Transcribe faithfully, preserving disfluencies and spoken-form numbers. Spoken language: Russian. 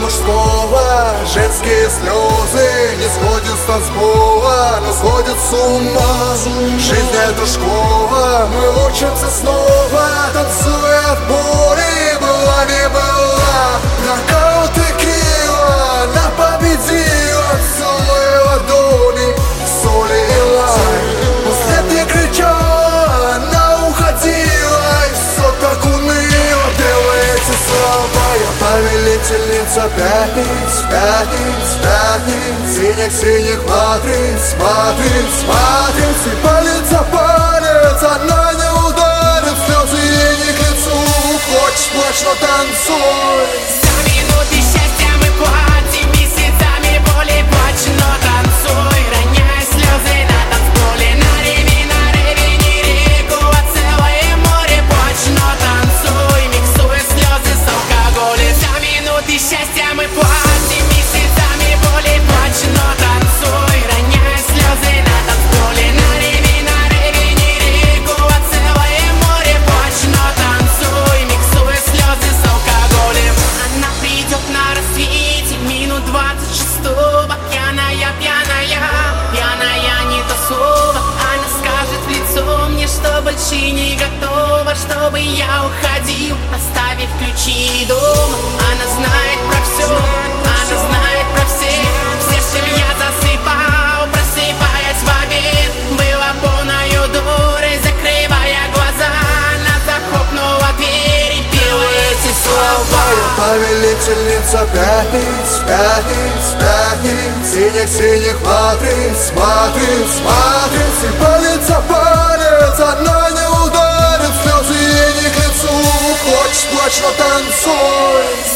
мужского. Женские слезы не сходят с танцпола, но сходят с ума. Жизнь это школа, мы учимся снова, танцуя от боли, была не была. Нокаут текила, она победила, целые ладони, соли и лай. После ты кричала, она уходила, и все так уныло. Белые эти слова, я повелительница пятниц, пятниц, пятниц, синих-синих матриц, матриц, матриц. И палец за палец, она не ударит, слезы ей не к лицу. Хочешь плачь, но танцуй. За минуты счастья мы платим месяцами боли, плачь, но танцуй. Роняя слезы на танцполе, на реве, на реве, не реку, а целое море. Плачь, но танцуй, миксуя слезы с алкоголем. За минуты счастья мы платим месяцами боли, плачь, но танцуй. Роняя слезы на танцполе, на реве, на реве, не реку, а целое море. Плачь, но танцуй, миксуя слезы с алкоголем. Она придет на рассвете минут двадцать шестого. Пьяная, пьяная, пьяная не то слово. Она скажет в лицо мне, что больше не готова, чтобы я уходил, оставив ключи дома. Она знает про все, она знает про всех. Все, чем я засыпал, просыпаясь в обед, была полною дурой, закрывая глаза. Она захлопнула дверь и пела эти слова. Повелительница пятниц, пятниц, пятниц, синих-синих матриц, матриц, матриц. И палец за палец, она не ударит, слезы ей не к лицу. Хочешь плачь, но танцуй.